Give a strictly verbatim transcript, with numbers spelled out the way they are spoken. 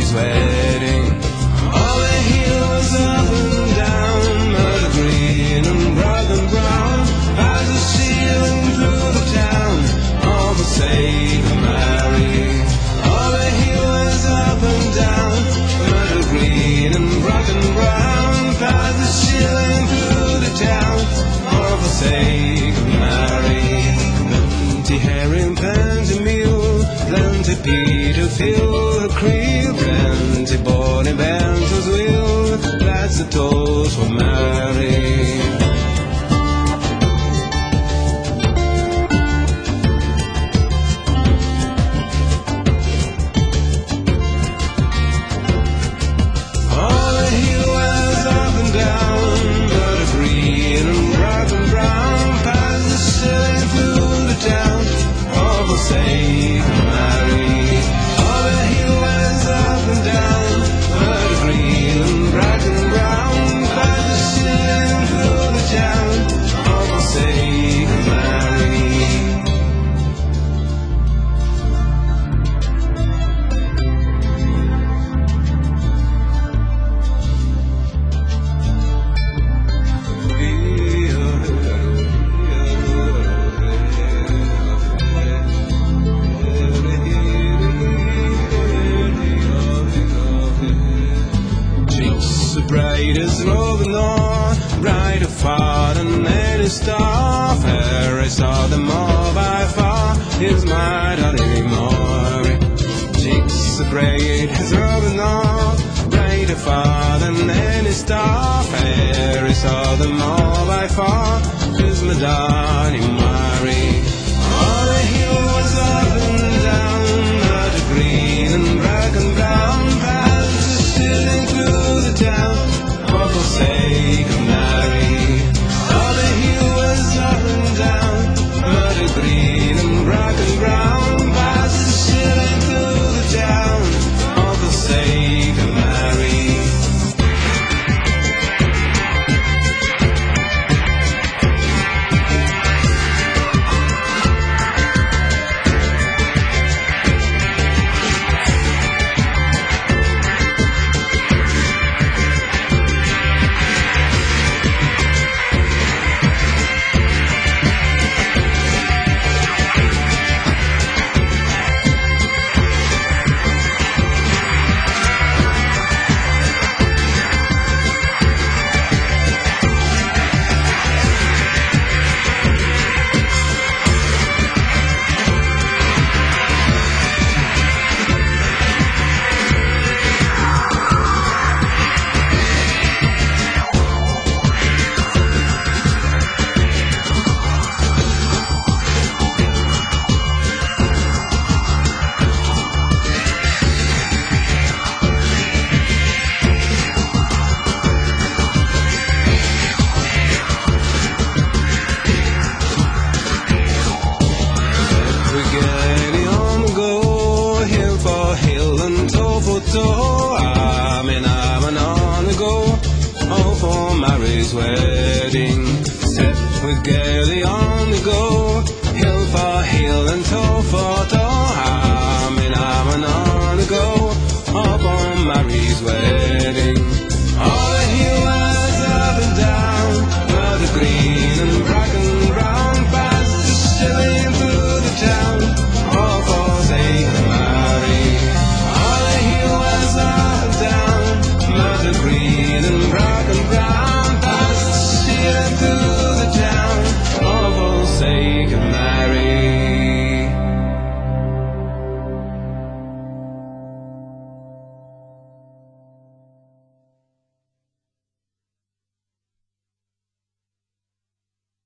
Mary's wedding. All the hills up and down, mud green and black and brown, as the ceiling through the town, all the sake of Mary. All the hills up and down, mud green and black and brown, as the ceiling through the town, all the sake of Mary. Plenty herring, plenty meal, plenty pea to fill the creel, plenty bonny bands as will. That's the toast for Mary. All the hills up and down, but green and black and brown, past the ceiling through the town, all the sake of Mary. All the hills up and down, but green and black and brown, past the ceiling through the town, all the sake of Mary. Bright as roving on, brighter far than any star, fair I saw them all by far, is my darling Mary. Cheeks are bright as roving on, brighter far than any star, fair I saw them all by far, is my darling Mary. All the hills up and down, not a green and black and brown, past the ceiling through the town, for the sake of Mary. All the hills up and down, muddy green and black and brown, past the ceiling through the town, for the sake of Mary. So I'm in, I'm on the go, all for Mary's wedding. Set with gaily on the go, hill for hill and toe for toe. I'm in, I'm on the go, all for Mary's wedding.